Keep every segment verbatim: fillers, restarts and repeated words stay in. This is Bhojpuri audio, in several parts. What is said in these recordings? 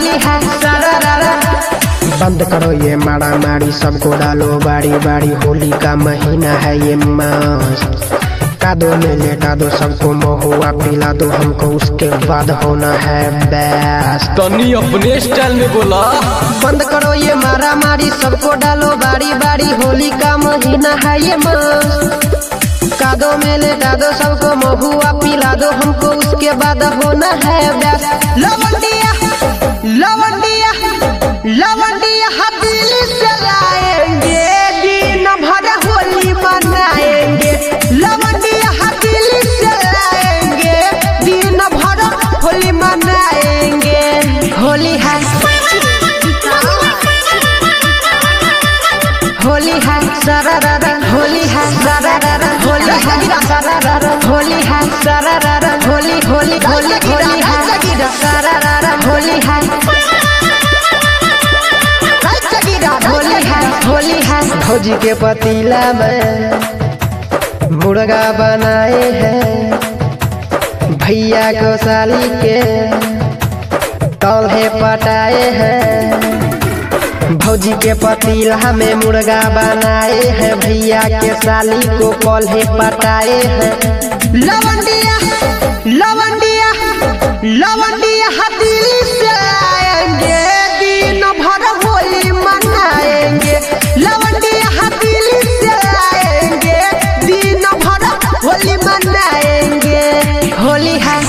होली है सारा रारा। बंद करो ये मारा मारी, सबको डालो बारी बारी, होली का महीना है ये मस्त। कादो में लेटा दो सबको, महुआ पिला दो हमको, उसके बाद होना है बेस्ट। तनी अपने स्टाइल में बोला। बंद करो ये मारा मारी, सबको डालो बारी बारी, होली का महीना है ये मस्त। कादो में लेटा दो सबको, महुआ पिला दो हमको, उसके बाद होना है बेस्ट। लवंडिया लवंडिया लवंडिया हथेली से लाएंगे, दिन भर होली मनाएंगे। लवंडिया हथेली से लाएंगे, दिन भर होली मनाएंगे। होली है होली है सारा रारा, होली है सारा रारा, होली है सारा रारा, होली है सारा रारा, होली होली होली होली है सारा रारा, होली है होली है होली है। भौजी के पतीला में मुर्गा बनाए हैं, भैया को साली के तौले पटाए हैं। भौजी के पतीला में मुर्गा बनाए हैं, भैया के साली को पौले पटाए हैं। लवंडिया लवंडिया लवंडिया हथेली से आएंगे, दिन भर होली मनाएंगे। लवंडिया हथेली से आएंगे, दिन भर होली मनाएंगे। होली है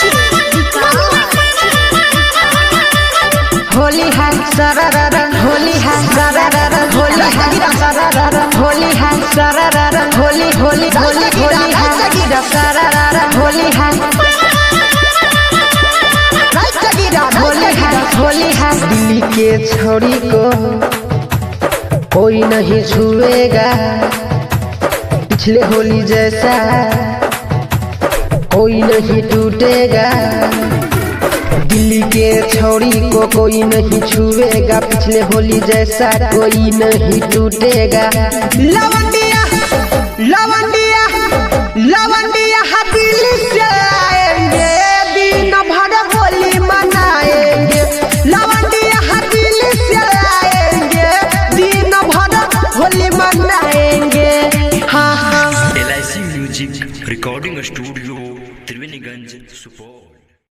होली है सारा रारा, होली है सारा रारा, होली है सारा रारा, होली है सारा रारा, होली होली होली होली है सारा रारा, होली है होली है होली है। दिल्ली के छोरी को कोई नहीं छुएगा, पिछले होली जैसा कोई नहीं टूटेगा। दिल्ली के छोरी को कोई नहीं छुएगा, पिछले होली जैसा कोई नहीं टूटेगा। लवंडिया लवंडिया लवंडिया हथेली से आएंगे, दिन भर होली मनाएंगे। लवंडिया हथेली से आएंगे, दिन भर होली मनाएंगे। हाँ हाँ। L I C music recording studio Triveniganj Supaul.